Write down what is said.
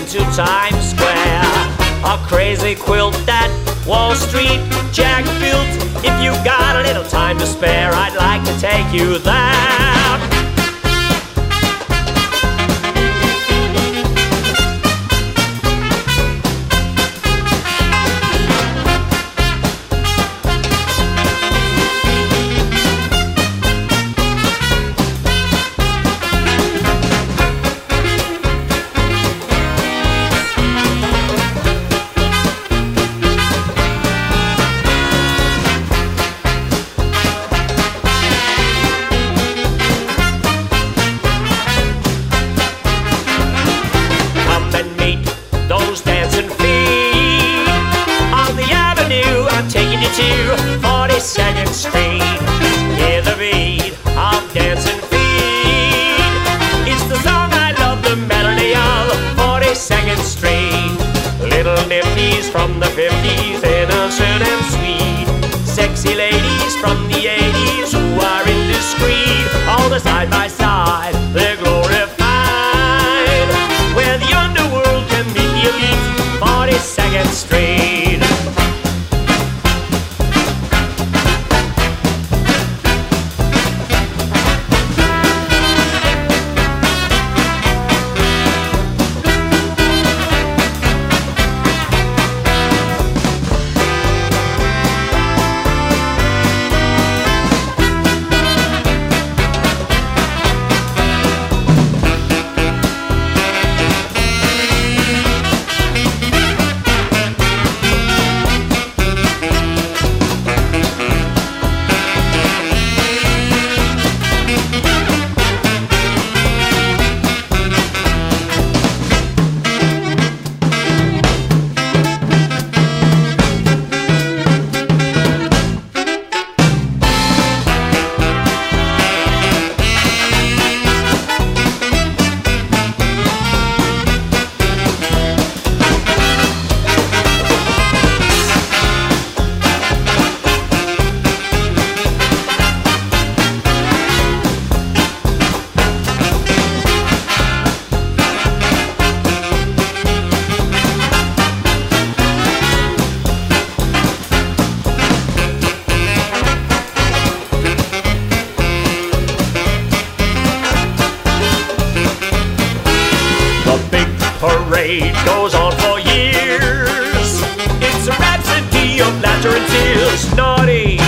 into Times Square. A crazy quilt at Wall Street Jack built. If you got a little time to spare, I'd like to take you there. Those dancing feet on the avenue, I'm taking you to 42nd Street. Hear the beat of dancing feet. It's the song I love, the melody of 42nd Street. Little nifties from the 50s, innocent and sweet. Sexy ladies from the 80s who are indiscreet. All the side by side, they're glorified. Where the underworld can meet the elite, 42nd Street. Parade goes on for years. It's a rhapsody of laughter and tears. Naughty